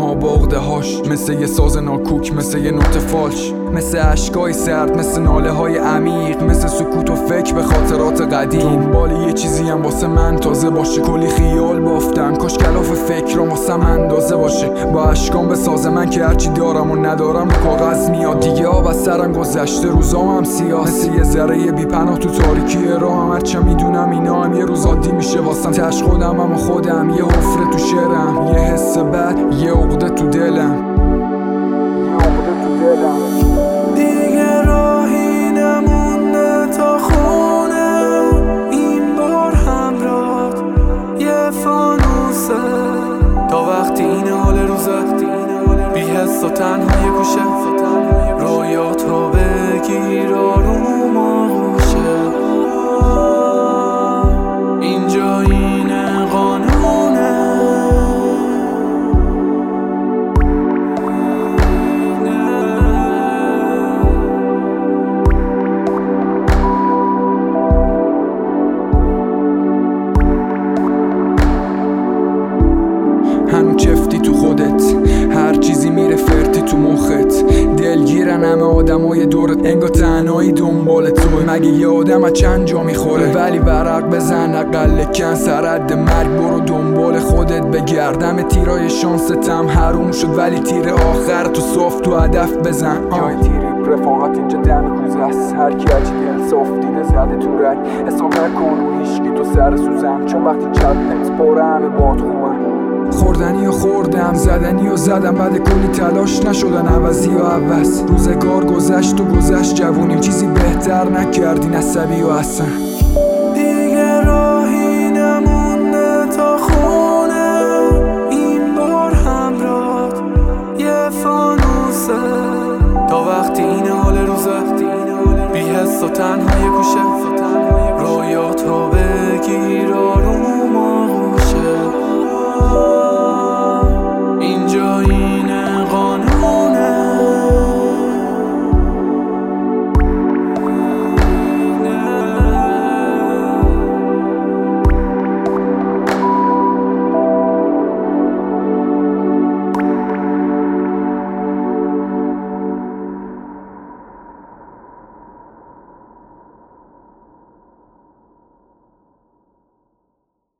ها با عقده هاش، مثل یه ساز ناکوک، مثل یه نوت فالش، مثل اشکای سرد، مثل ناله های عمیق، مثل سکوت و فکر به خاطرات قدیم. دنبال یه چیزی هم واسه من تازه باشه، کلی خیال بافتم، کاش کلاف فکرام واسه من اندازه باشه. با اشکام به ساز من که هرچی دارم و ندارم رو کاغذ میاد. دیگه آب از سرم گذشته، روزام هم سیاه، مثل یه ذره بی پناه تو تاریکی راهم. هرچه میدونم اینا هم یه روز عادی میشه واسم. تش خودم و خودم، یه حفره تو شعرم، یه حس بد، یه عقده تو دلم. دیگه راهی نمونه تا خونه، این بار همراه یه فانوسه، تا وقتی این حال روزت بی حس و تنها یه گوشه، رویات رو بگیر آروم آغوشه. اینجا این قانونه، هنو چفتی تو خودت، هر چیزی میره فرتی تو مخت. دلگیرن همه آدمای دورت، انگار تنهایی دنبال توی. مگه یه آدم از چند جا میخوره؟ ولی ورق بزن اقل کن، سرحد مرگ برو دنبال خودت بگردم. تیرای شانستم حروم شد، ولی تیر آخر تو صاف تو هدف بزن. جای تیری رفاقت اینجا دم کوزه است، هر کی هرچی انصاف دیده زده تو رگ. حساب نکن و هیچکی تو سر سوزن، چون وقتی چپت پاره همه باد خوبن. خوردنی و خوردم، زدنی و زدم، بعد کلی تلاش نشدن عوضی و عوض. روزگار گذشت و گذشت جوونیم، چیزی بهتر نکردین عصبی و حسن. دیگه راهی نمونه تا خونه، این بار همراه یه فانوسه، تا وقتی این حال روزت بی حس و تنها یه گوشه، رویات رو بگیر آروم